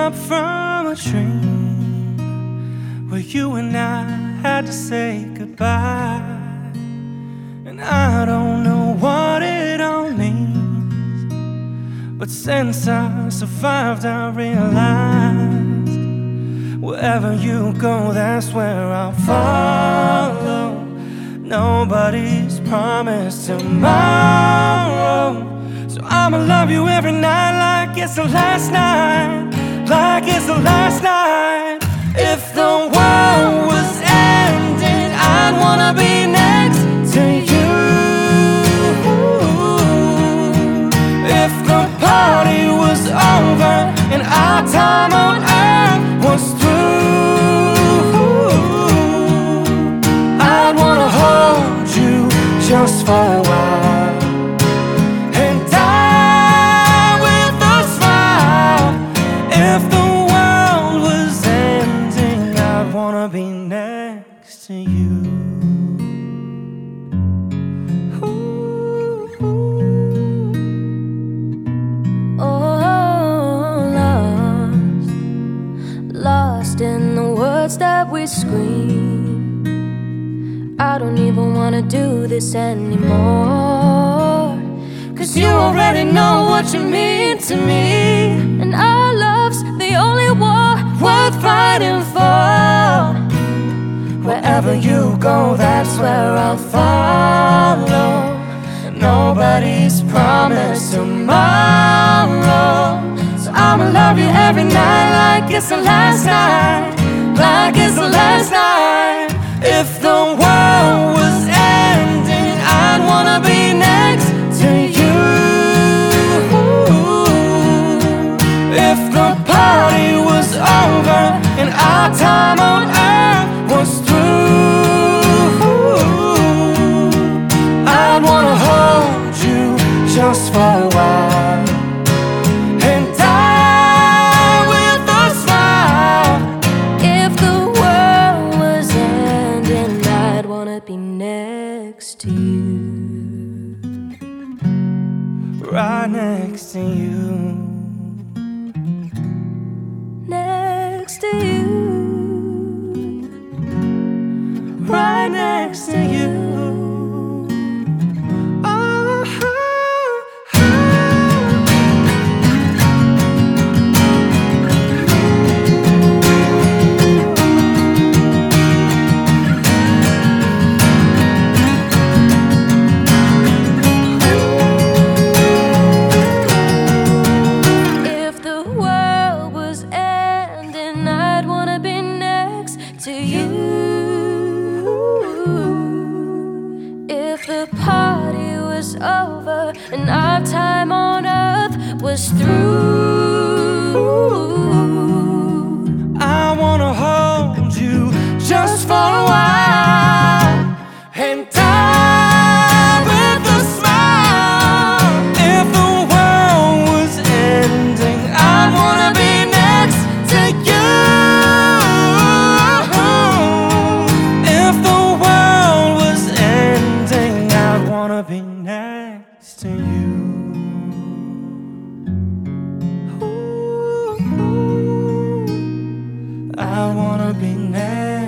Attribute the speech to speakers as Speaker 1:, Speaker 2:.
Speaker 1: up from a dream where you and I had to say goodbye. And I don't know what it all means, but since I survived I realized wherever you go, that's where I'll follow. Nobody's promised tomorrow, so I'ma love you every night like it's the last night, like it's the last night. If the world was ending, I'd wanna be next to you. If the party was over and our time on earth was through, I'd wanna hold you just for a while and die with a smile. If the world was ending, I'd wanna be next to you.
Speaker 2: Lost in the words that we scream. I don't even wanna do this anymore, 'cause you already know what you mean to me, and our love's the only war worth fighting for. Wherever you go, that's where I'll follow. Nobody's promised tomorrow, so I'ma love you every night like it's the last night, like it's the last night. If the world was ending, I'd wanna be next to you. If the party was over and our time on earth was through, I'd wanna hold you just for a while and die with a smile. If the world was ending, I'd wanna be next to you,
Speaker 1: right next to you,
Speaker 2: next to you,
Speaker 1: right next to you.
Speaker 2: to you. If the party was over and our time on earth was through,
Speaker 1: I wanna hold you just for a while and die with a smile. If the world was ending, I'd wanna be next to you. If the world was ending, I'd wanna be next to you. I wanna be next.